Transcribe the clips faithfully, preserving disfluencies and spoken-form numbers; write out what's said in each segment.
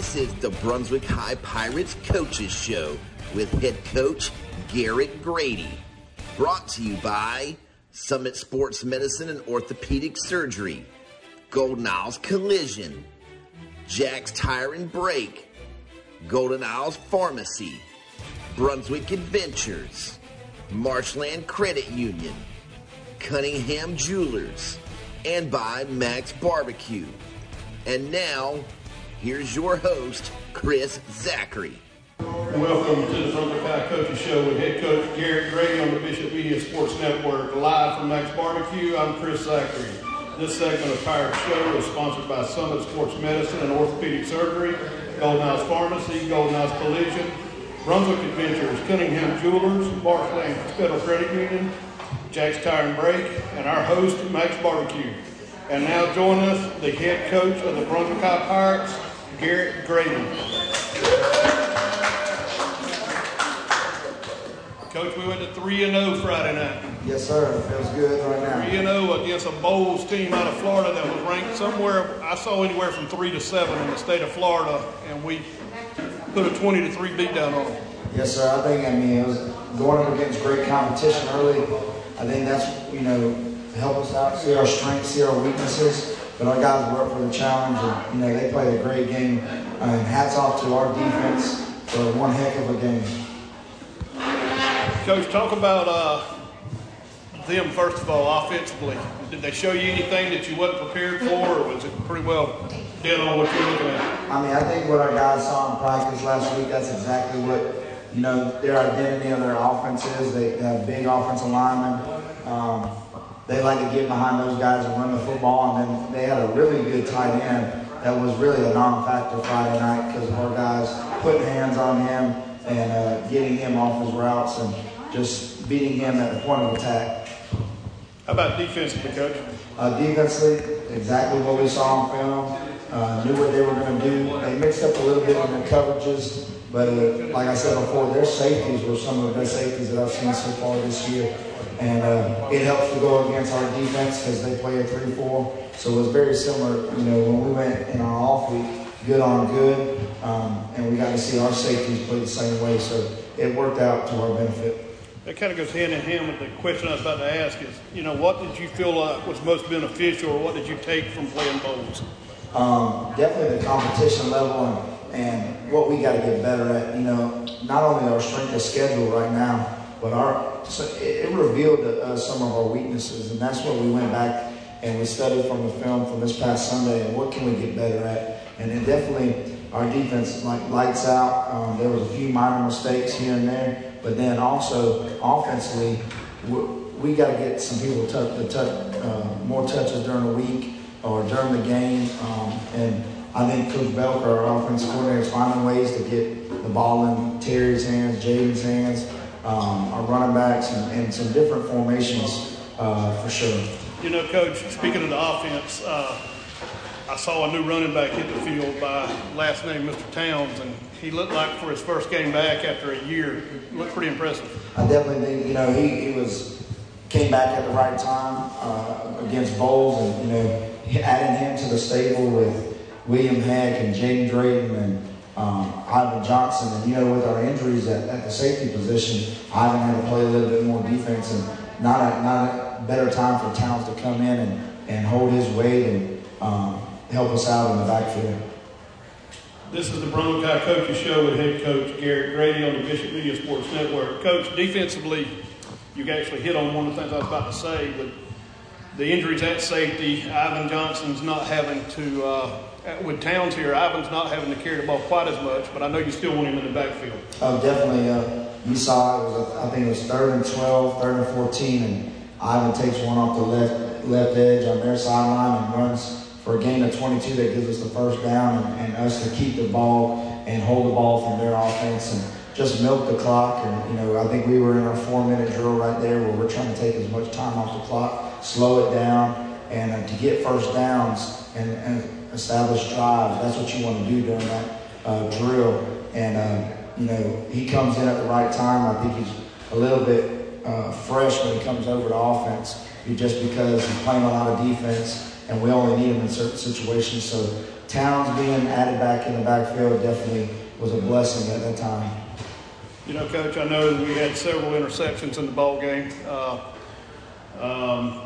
This is the Brunswick High Pirates Coaches Show with head coach Garrett Grady. Brought to you by Summit Sports Medicine and Orthopedic Surgery, Golden Isles Collision, Jack's Tire and Brake, Golden Isles Pharmacy, Brunswick Adventures, Marshland Credit Union, Cunningham Jewelers, and by Max Barbecue. And now, here's your host, Chris Zachary. Welcome to the Brunswick High Coaches Show with head coach Garrett Grady on the Bishop Media Sports Network. Live from Max Barbecue, I'm Chris Zachary. This segment of Pirate Show is sponsored by Summit Sports Medicine and Orthopedic Surgery, Golden Isles Pharmacy, Golden Isles Collision, Brunswick Adventures, Cunningham Jewelers, Marshland Federal Credit Union, Jack's Tire and Brake, and our host, Max Barbecue. And now join us, the head coach of the Brunswick High Pirates, Garrett Grady. Coach, we went to three and oh Friday night. Yes, sir. It feels good right now. three and oh against a Bowls team out of Florida that was ranked somewhere, I saw anywhere from three to seven in the state of Florida, and we put a twenty to three beatdown on them. Yes, sir. I think, I mean, it was going up against great competition early. I think that's, you know, help us out, see our strengths, see our weaknesses. But our guys work for the challenge, and, you know, they played a great game. Uh, and hats off to our defense for one heck of a game. Coach, talk about uh, them, first of all, offensively. Did they show you anything that you wasn't prepared for, or was it pretty well dead on what you're looking at? I mean, I think what our guys saw in practice last week, that's exactly what, you know, their identity of their offense is. They have big offensive linemen. Um, they like to get behind those guys and run the football, and then they had a really good tight end that was really a non-factor Friday night because of our guys putting hands on him and uh, getting him off his routes and just beating him at the point of attack. How about defensively, Coach? Uh, defensively, exactly what we saw on film. Uh, knew what they were going to do. They mixed up a little bit in their coverages, but uh, like I said before, their safeties were some of the best safeties that I've seen so far this year. And uh, it helps to go against our defense because they play a three four. So it was very similar, you know, when we went in our off week, good on good, um, and we got to see our safeties play the same way. So it worked out to our benefit. That kind of goes hand in hand with the question I was about to ask is, you know, what did you feel like was most beneficial, or what did you take from playing Bowls? Um, definitely the competition level and, and what we got to get better at. You know, not only our strength of schedule right now, but our so it, it revealed to us some of our weaknesses, and that's what we went back and we studied from the film from this past Sunday, and what can we get better at. And then definitely our defense, like lights out. Um, there was a few minor mistakes here and there, but then also offensively, we, we got to get some people touch, to touch uh, more touches during the week or during the game. Um, and I think Coach Belker, our offensive coordinator, is finding ways to get the ball in Terry's hands, Jaden's hands, um, our running backs, and, and some different formations uh, for sure. You know, Coach, speaking of the offense, uh, I saw a new running back hit the field by last name Mister Towns, and he looked like for his first game back after a year, looked pretty impressive. I definitely think, you know, he, he was came back at the right time uh, against Bowls, and, you know, adding him to the stable with William Heck and Jaden Drayton and um, Ivan Johnson. And, you know, with our injuries at, at the safety position, Ivan had to play a little bit more defense, and not a, not a better time for Towns to come in and, and hold his weight and um, help us out in the backfield. This is the Brunswick High Coaches Show with head coach Garrett Grady on the Bishop Media Sports Network. Coach, defensively, you actually hit on one of the things I was about to say, but the injuries at safety, Ivan Johnson's not having to, uh, with Towns here, Ivan's not having to carry the ball quite as much, but I know you still want him in the backfield. Oh, definitely. Uh, you saw it was, a, I think it was third and twelve, third and fourteen, and Ivan takes one off the left left edge on their sideline and runs for a gain of twenty-two that gives us the first down, and, and us to keep the ball and hold the ball from their offense and just milk the clock. And, you know, I think we were in our four-minute drill right there where we're trying to take as much time off the clock, slow it down, and uh, to get first downs and, and establish drives. That's what you want to do during that uh, drill. And, uh, you know, he comes in at the right time. I think he's a little bit uh, fresh when he comes over to offense, just because he's playing a lot of defense, and we only need him in certain situations. So Towns being added back in the backfield definitely was a blessing at that time. You know, Coach, I know we had several interceptions in the ball game. Uh, um,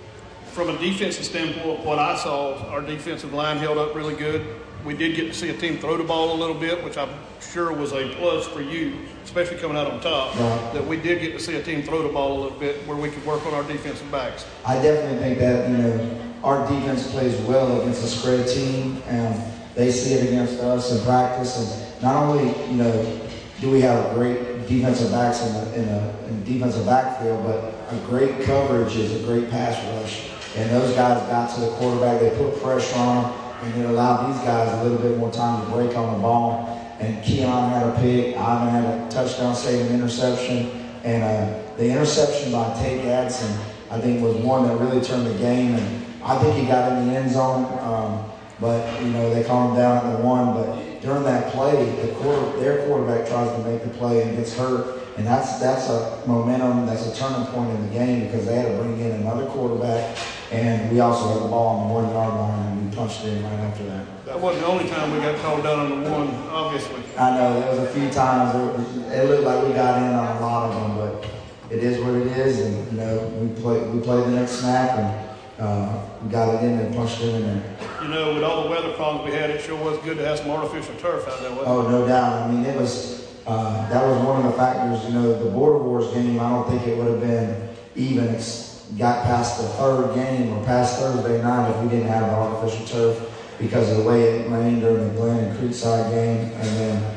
from a defensive standpoint, what I saw, our defensive line held up really good. We did get to see a team throw the ball a little bit, which I'm sure was a plus for you, especially coming out on top, right. That we did get to see a team throw the ball a little bit where we could work on our defensive backs. I definitely think that, you know, our defense plays well against a spread team, and they see it against us in practice. And not only, you know, do we have great defensive backs in a, in a, in a defensive backfield, but a great coverage is a great pass rush. And those guys got to the quarterback, they put pressure on him, and it allowed these guys a little bit more time to break on the ball. And Keon had a pick, Ivan had a touchdown saving interception, and uh, the interception by Tate Gadsden, I think, was one that really turned the game. And I think he got in the end zone, um, but you know they calmed him down at the one. But during that play, the quarter, their quarterback tries to make the play and gets hurt, and that's that's a momentum, that's a turning point in the game because they had to bring in another quarterback, and we also had the ball on the one yard line, and we punched it in right after that. That wasn't the only time we got called down on the one, obviously. I know there was a few times it, it looked like we got in on a lot of them, but it is what it is, and you know we play we played the next snap and. Uh, we got it in and punched it in there. You know, with all the weather problems we had, it sure was good to have some artificial turf out there, wasn't it? Oh, no doubt. I mean, it was, uh, that was one of the factors. You know, the Border Wars game, I don't think it would have been even. It's got past the third game or past Thursday night if we didn't have the artificial turf because of the way it rained during the Glen and Creekside game, and then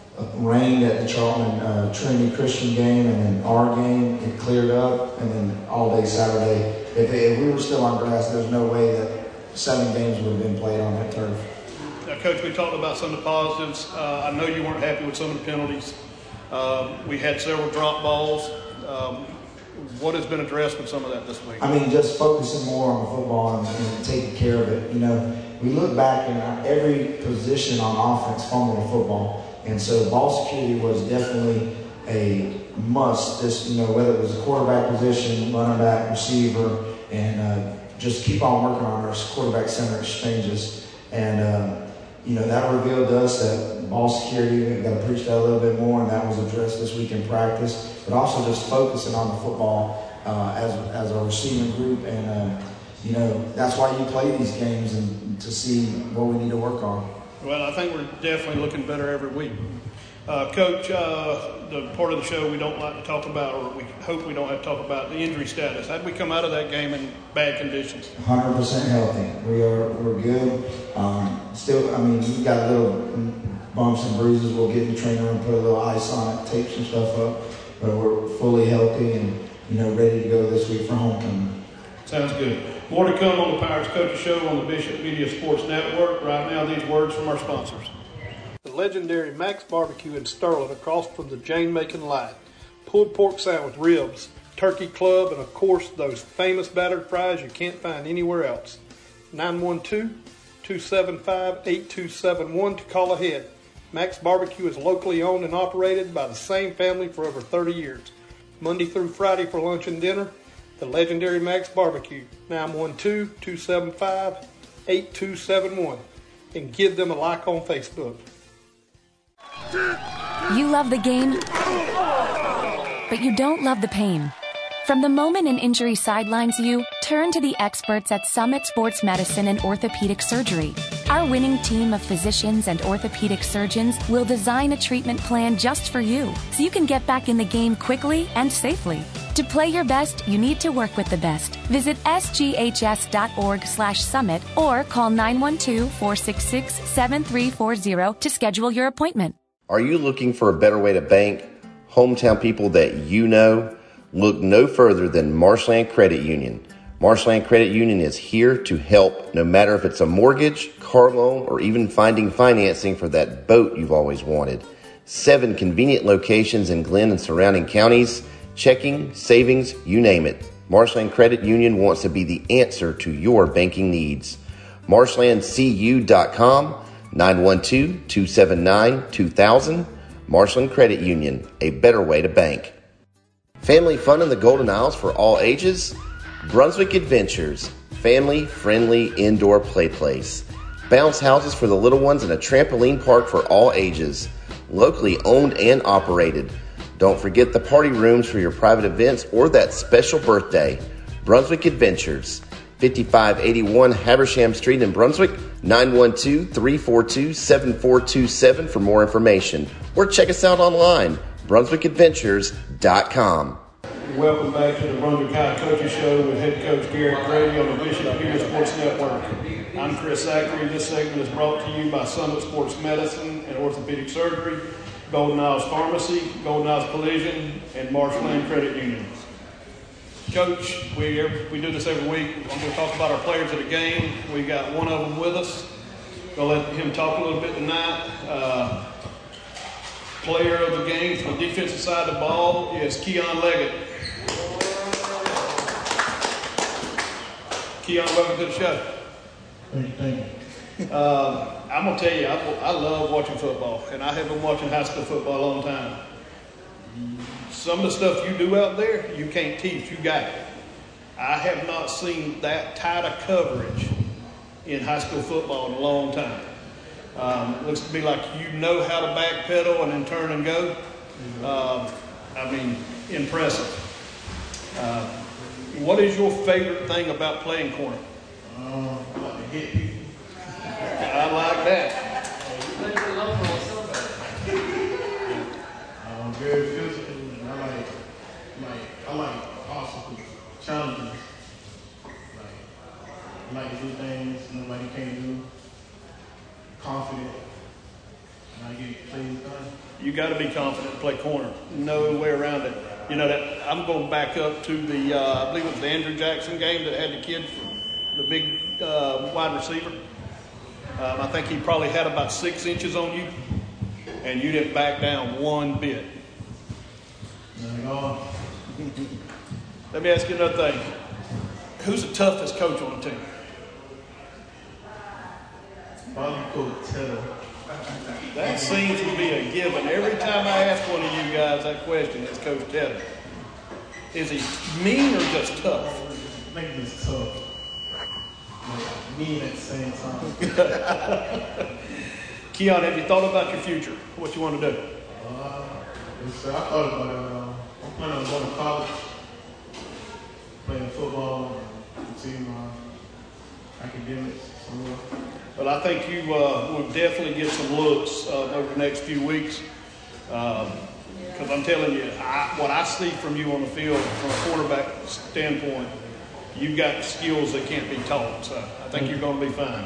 rained at the Charlton uh, Trinity Christian game, and then our game, it cleared up, and then all day Saturday. If, if we were still on grass, there's no way that seven games would have been played on that turf. Now, Coach, we talked about some of the positives. Uh, I know you weren't happy with some of the penalties. Uh, we had several drop balls. Um, what has been addressed with some of that this week? I mean, just focusing more on the football and, and taking care of it. You know, we look back and every position on offense fumbled the football. And so ball security was definitely a must. This, you know, whether it was a quarterback position, running back, receiver, and uh, just keep on working on our quarterback center exchanges. And uh, you know that revealed to us that ball security, we've got to preach that a little bit more, and that was addressed this week in practice. But also just focusing on the football uh, as as a receiving group, and uh, you know that's why you play these games and to see what we need to work on. Well, I think we're definitely looking better every week. Uh, Coach, uh, the part of the show we don't like to talk about, or we hope we don't have to talk about, the injury status. How did we come out of that game in bad conditions? one hundred percent healthy. We are, we're good. Um, still, I mean, we got little bumps and bruises. We'll get in the trainer and put a little ice on it, tape some stuff up. But we're fully healthy and, you know, ready to go this week for homecoming. Sounds good. More to come on the Pirates Coaches Show on the Bishop Media Sports Network. Right now, these words from our sponsors. The legendary Max Barbecue in Sterling across from the Jane Macon Light. Pulled pork sandwich, ribs, turkey club, and of course those famous battered fries you can't find anywhere else. nine one two, two seven five, eight two seven one to call ahead. Max Barbecue is locally owned and operated by the same family for over thirty years. Monday through Friday for lunch and dinner, the legendary Max Barbecue, nine one two, two seven five, eight two seven one. And give them a like on Facebook. You love the game, but you don't love the pain. From the moment an injury sidelines you, turn to the experts at Summit Sports Medicine and Orthopedic Surgery. Our winning team of physicians and orthopedic surgeons will design a treatment plan just for you, so you can get back in the game quickly and safely. To play your best, you need to work with the best. Visit s g h s dot org slash summit or call nine one two, four six six, seven three four zero to schedule your appointment. Are you looking for a better way to bank? Hometown people that you know? Look no further than Marshland Credit Union. Marshland Credit Union is here to help, no matter if it's a mortgage, car loan, or even finding financing for that boat you've always wanted. Seven convenient locations in Glenn and surrounding counties. Checking, savings, you name it. Marshland Credit Union wants to be the answer to your banking needs. marshland c u dot com, nine one two, two seven nine, two thousand. Marshland Credit Union, a better way to bank. Family fun in the Golden Isles for all ages? Brunswick Adventures, family-friendly indoor play place. bounce houses for the little ones, and a trampoline park for all ages. Locally owned and operated. Don't forget the party rooms for your private events or that special birthday. Brunswick Adventures, fifty-five eighty-one Habersham Street in Brunswick, nine one two, three four two, seven four two seven for more information. Or check us out online, brunswick adventures dot com. Welcome back to the Brunswick High Coaches Show with head coach Garrett Grady on the Bishop Peter Sports Network. I'm Chris Zachary. This segment is brought to you by Summit Sports Medicine and Orthopedic Surgery, Golden Isles Pharmacy, Golden Isles Collision, and Marshland Credit Union. Coach, we we do this every week. I'm going to talk about our players of the game. We got one of them with us. Going to let him talk a little bit tonight. Uh, player of the game from the defensive side of the ball is Keon Leggett. Keon, welcome to the show. Thank you, thank you. Um, I'm going to tell you, I, I love watching football, and I have been watching high school football a long time. Some of the stuff you do out there, you can't teach. You got it. I have not seen that tight of coverage in high school football in a long time. Um, it looks to me like you know how to backpedal and then turn and go. Um, I mean, impressive. Uh, what is your favorite thing about playing corner? Um, I like to hit people. I like that. I'm very physical, and I like, like, I like obstacle challenges. Like, I like to do things nobody can do. Confident, and I get plays done. You got to be confident to play corner. No way around it. You know that I'm going back up to the uh, I believe it was the Andrew Jackson game that had the kid, the big uh, wide receiver. Um, I think he probably had about six inches on you, and you didn't back down one bit. Not at all. Let me ask you another thing. Who's the toughest coach on the team? Probably Coach Tedder. That seems to be a given. Every time I ask one of you guys that question, it's Coach Tedder. Is he mean or just tough? I think he's tough. Like, mean at the same time. Keon, have you thought about your future? What you want to do? Uh, yes, sir. I thought about it. Uh, I'm planning on going to college, playing football, and continue my academics somewhere. But I think you uh, will definitely get some looks uh, over the next few weeks. Because um, I'm telling you, I, what I see from you on the field from a quarterback standpoint, you've got skills that can't be taught. So I think you're going to be fine.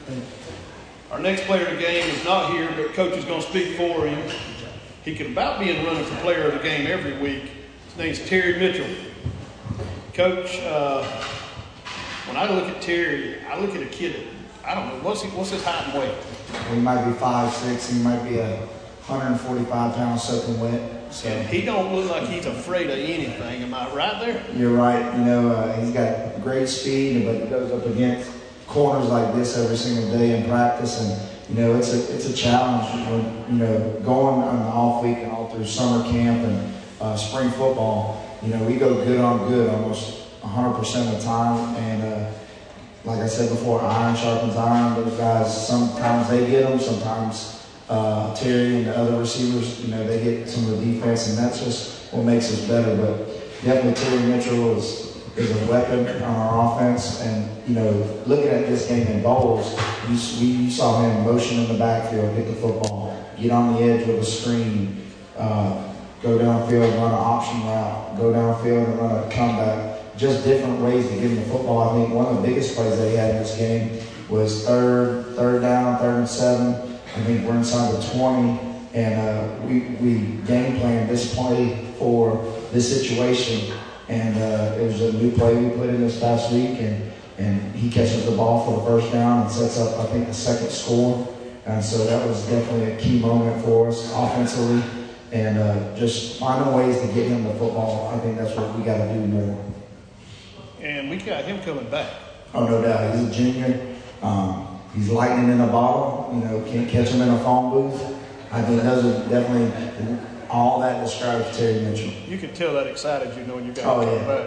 Our next player of the game is not here, but Coach is going to speak for him. He could about be in the running for player of the game every week. His name's Terry Mitchell. Coach, uh, when I look at Terry, I look at a kid that, I don't know, what's, he, what's his height and weight? He might be five six. He might be a one hundred forty-five pound soaking wet. So And he don't look like he's afraid of anything. Am I right there? you're right. You know, uh, he's got great speed, but he goes up against corners like this every single day in practice, and you know, it's a it's a challenge. When, you know, going on the off week and all through summer camp and uh, spring football, you know, we go good on good almost one hundred percent of the time, and. Uh, Like I said before, iron sharpens iron. Those guys, sometimes they get them, sometimes uh, Terry and the other receivers, you know, they get some of the defense, and that's just what makes us better. But definitely Terry Mitchell is, is a weapon on our offense. And, you know, looking at this game in bowls, you, we, you saw him motion in the backfield, hit the football, get on the edge with a screen, uh, go downfield, run an option route, go downfield and run a comeback. Just different ways to get him the football. I think one of the biggest plays that he had in this game was third, third down, third and seven. I think we're inside the twenty, and uh, we we game planned this play for this situation. And uh, it was a new play we put in this past week, and and he catches the ball for the first down and sets up, I think, the second score. And so that was definitely a key moment for us offensively, and uh, just finding ways to get him the football. I think that's what we got to do more. And we got him coming back. Oh, no doubt. He's a junior. Um, he's lightning in a bottle. You know, can't catch him in a phone booth. I think those are definitely all that describes Terry Mitchell. You can tell that excited you know when you got Oh, him yeah. coming back.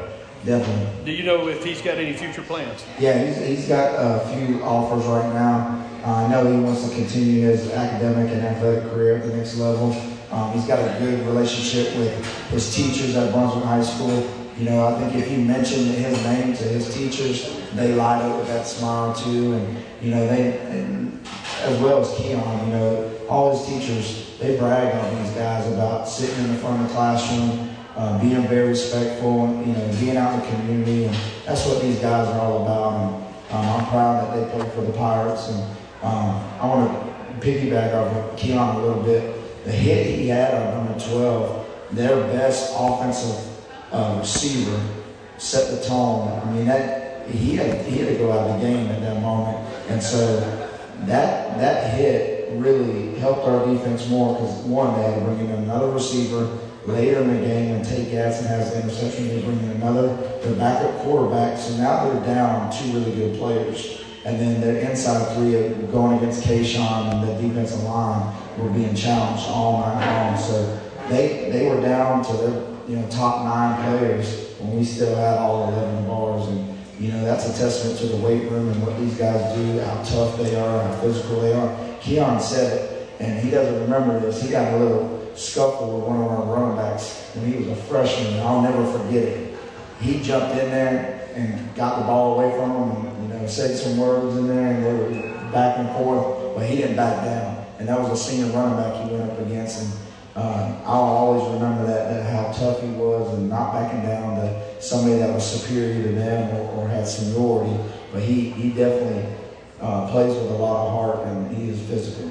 definitely. Do you know if he's got any future plans? Yeah, he's, he's got a few offers right now. Uh, I know he wants to continue his academic and athletic career at the next level. Um, he's got a good relationship with his teachers at Brunswick High School. You know, I think if you mention his name to his teachers, they light up with that smile too. And, you know, they, and as well as Keon, you know, all his teachers, they brag on these guys about sitting in the front of the classroom, uh, being very respectful, you know, being out in the community. And that's what these guys are all about. And um, I'm proud that they play for the Pirates. And um, I want to piggyback off of Keon a little bit. The hit he had on number twelve, their best offensive uh, receiver, set the tone. I mean, that he had, he had to go out of the game at that moment. And so that that hit really helped our defense more because, one, they had to bring in another receiver later in the game, and Tate Gadsden has the interception. They bring in another, their backup quarterback. So now they're down two really good players. And then their inside three going against Kayshawn and the defensive line were being challenged all night long. So they they were down to their you know top nine players when we still had all eleven bars. And you know that's a testament to the weight room and what these guys do, how tough they are, how physical they are. Keon said it, and he doesn't remember this. He got a little scuffle with one of our running backs when he was a freshman, and I'll never forget it. He jumped in there and got the ball away from him, and you know said some words in there, and they were back and forth, but he didn't back down. And that was a senior running back he went up against, and uh, I'll always remember that, that how tough he was and not backing down to somebody that was superior to them or, or had seniority. But he, he definitely uh, plays with a lot of heart, and he is physical.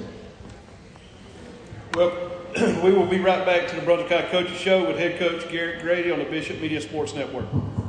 Well, we will be right back to the Brunswick High Coaches Show with head coach Garrett Grady on the Bishop Media Sports Network.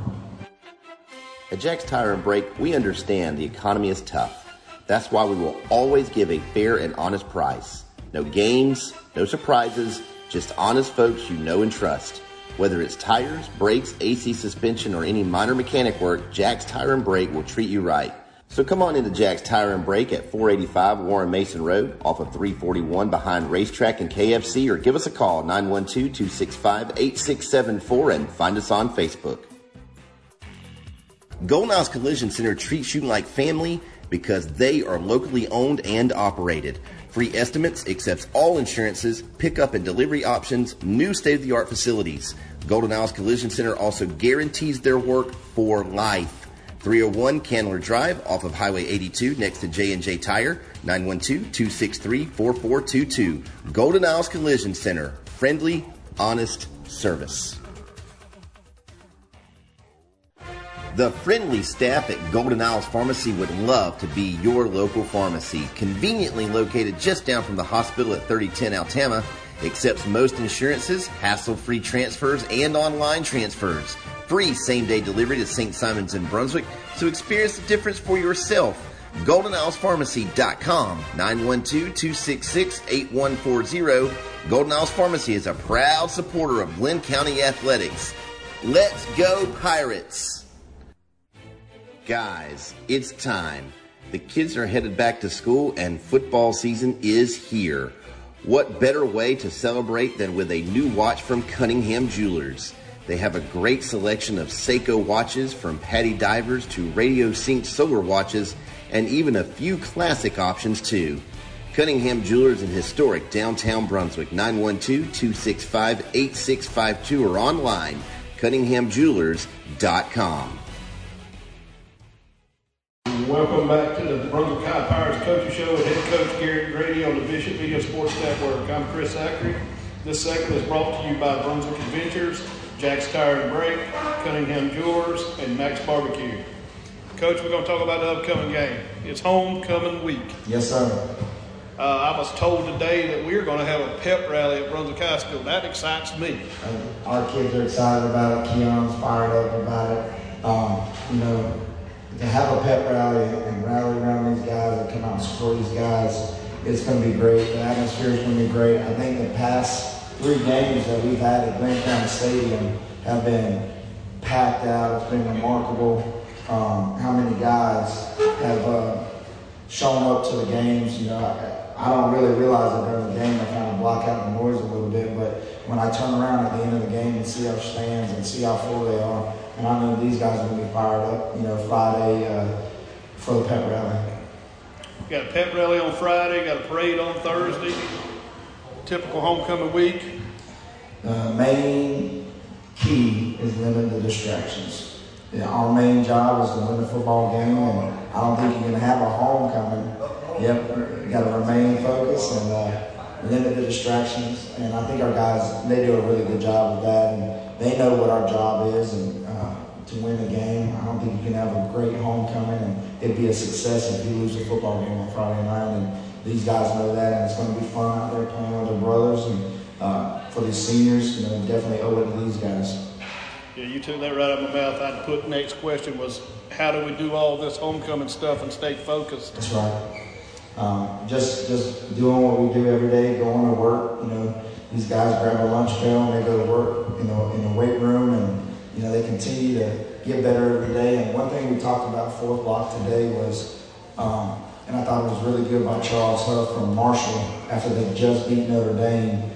At Jack's Tire and Brake, we understand the economy is tough. That's why we will always give a fair and honest price. No games, no surprises, just honest folks you know and trust. Whether it's tires, brakes, A C suspension, or any minor mechanic work, Jack's Tire and Brake will treat you right. So come on into Jack's Tire and Brake at four eighty-five Warren Mason Road off of three forty-one behind Racetrack and K F C, or give us a call nine one two, two six five, eight six seven four and find us on Facebook. Golden Isles Collision Center treats you like family because they are locally owned and operated. Free estimates, accepts all insurances, pickup and delivery options, new state-of-the-art facilities. Golden Isles Collision Center also guarantees their work for life. three oh one Candler Drive off of Highway eighty-two next to J and J Tire, nine one two, two six three, four four two two. Golden Isles Collision Center, friendly, honest service. The friendly staff at Golden Isles Pharmacy would love to be your local pharmacy. Conveniently located just down from the hospital at thirty ten Altama, accepts most insurances, hassle-free transfers, and online transfers. Free same-day delivery to Saint Simons in Brunswick, so experience the difference for yourself. golden isles pharmacy dot com, nine one two, two six six, eight one four zero. Golden Isles Pharmacy is a proud supporter of Glenn County Athletics. Let's go Pirates! Guys, it's time. The kids are headed back to school and football season is here. What better way to celebrate than with a new watch from Cunningham Jewelers? They have a great selection of Seiko watches, from Patty Divers to Radio Synced solar watches, and even a few classic options too. Cunningham Jewelers in historic downtown Brunswick, nine one two, two six five, eight six five two, or online, cunningham jewelers dot com. Welcome back to the Brunswick High Pirates Coaching Show with head coach Garrett Grady on the Bishop Media Sports Network. I'm Chris Zachary. This segment is brought to you by Brunswick Adventures, Jack's Tire and Brake, Cunningham Jewelers, and Max Barbecue. Coach, we're going to talk about the upcoming game. It's homecoming week. Yes, sir. Uh, I was told today that we're going to have a pep rally at Brunswick High School. That excites me. Uh, our kids are excited about it. Keon's fired up about it. Um, you know, to have a pep rally and rally around these guys and come out and support these guys, it's going to be great. The atmosphere is going to be great. I think the past three games that we've had at Glenn County Stadium have been packed out. It's been remarkable um, how many guys have uh, shown up to the games. You know, I, I don't really realize that during the game I kind of block out the noise a little bit, but when I turn around at the end of the game and see our stands and see how full they are, and I know these guys are going to be fired up, you know, Friday uh, for the pep rally. Got a pep rally on Friday, got a parade on Thursday. Typical homecoming week. The main key is limit the distractions. You know, our main job is to win the football game, and I don't think you're going to have a homecoming. Yep, you got to remain focused and uh, limit the distractions. And I think our guys, they do a really good job of that, and they know what our job is and uh, to win a game. I don't think you can have a great homecoming and it'd be a success if you lose a football game on Friday night. And these guys know that, and it's going to be fun out there playing with their brothers. And uh, for these seniors, you know, definitely owe it to these guys. Yeah, you took that right out of my mouth. I'd put next question was, how do we do all this homecoming stuff and stay focused? That's right. Um, just just doing what we do every day, going to work. You know, these guys grab a lunch pail and they go to work, you know, in the weight room, and you know they continue to get better every day. And one thing we talked about fourth block today was, um, and I thought it was really good by Charles Huff from Marshall after they just beat Notre Dame,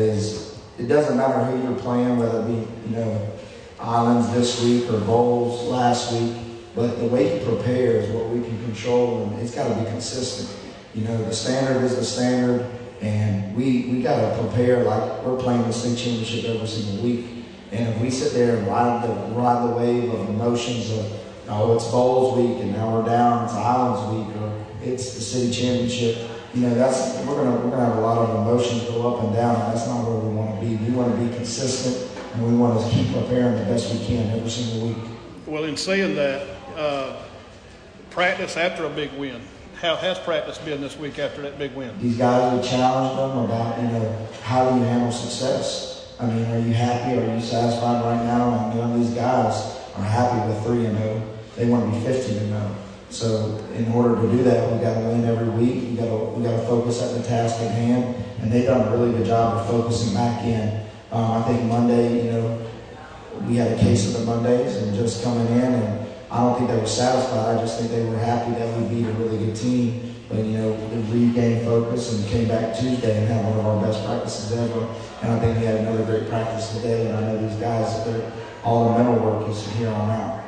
is it doesn't matter who you're playing, whether it be you know Islands this week or Bowls last week, but the way you prepare is what we can control, and it's got to be consistent. You know, the standard is the standard, and we we got to prepare like we're playing the state championship every single week. And if we sit there and ride the ride the wave of emotions of, oh, it's Bowls week, and now we're down, it's Islands week, or it's the city championship, you know, that's we're gonna we're gonna have a lot of emotions go up and down, and that's not where we want to be. We want to be consistent, and we want to keep preparing the best we can every single week. Well, in saying that, uh, practice after a big win. How has practice been this week after that big win? These guys, we challenged them about, you know, how do you handle success? I mean, are you happy? Are you satisfied right now? And none of these guys are happy with three and oh. They want to be fifteen and oh. So in order to do that, we got to win every week. We got to we got to focus at the task at hand, and they've done a really good job of focusing back in. Um, I think Monday, you know, we had a case of the Mondays and just coming in, and I don't think they were satisfied. I just think they were happy that we beat a really good team. But, you know, we regained focus and came back Tuesday and had one of our best practices ever. And I think we had another great practice today. And I know these guys, they're, all the mental work is from here on out.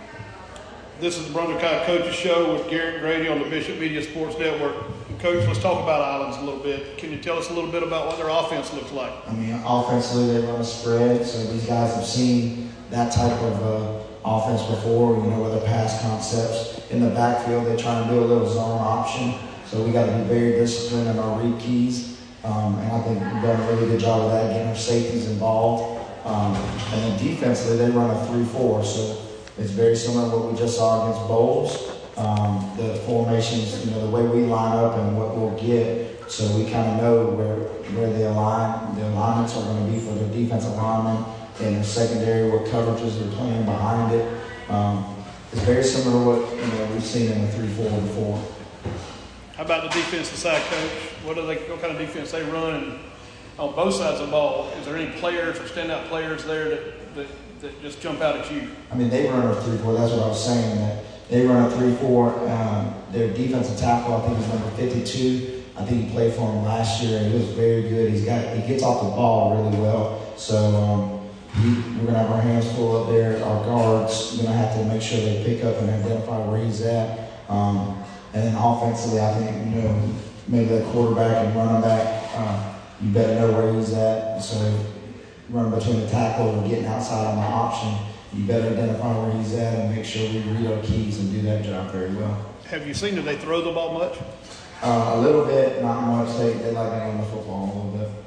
This is the Brunswick High Coaches Show with Garrett Grady on the Bishop Media Sports Network. Coach, let's talk about Islands a little bit. Can you tell us a little bit about what their offense looks like? I mean, offensively, they run a spread. So these guys have seen that type of uh, offense before, you know, with the pass concepts. In the backfield, they try to do a little zone option. So we got to be very disciplined in our read keys. Um, and I think we've done a really good job of that, getting our safeties involved. Um, and then defensively, they run a three four. So it's very similar to what we just saw against Bowls. Um, the formations, you know, the way we line up and what we'll get. So we kind of know where where the align, the alignments are going to be for their defensive linemen. In the secondary, what coverages they're playing behind it. Um, it's very similar to what you know we've seen in the three four before. How about the defensive side, Coach? What are they? What kind of defense they run? And on both sides of the ball, is there any players or standout players there that, that, that just jump out at you? I mean, they run a three four. That's what I was saying. That they run a three four. Um, their defensive tackle, I think, is number fifty-two. I think he played for him last year, and he was very good. He's got he gets off the ball really well. So. Um, We, we're going to have our hands full up there. Our guards, we're going to have to make sure they pick up and identify where he's at. Um, and then offensively, I think, you know, maybe that quarterback and running back, uh, you better know where he's at. So running between the tackle or getting outside on the option, you better identify where he's at and make sure we read our keys and do that job very well. Have you seen, do they throw the ball much? Uh, a little bit, not much. They, they like to run the football a little bit.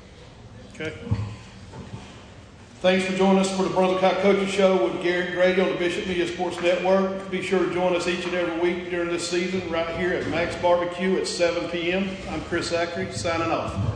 Okay. Thanks for joining us for the Brunswick High Coaches Show with Garrett Grady on the Bishop Media Sports Network. Be sure to join us each and every week during this season right here at Max Barbecue at seven p.m. I'm Chris Zachary, signing off.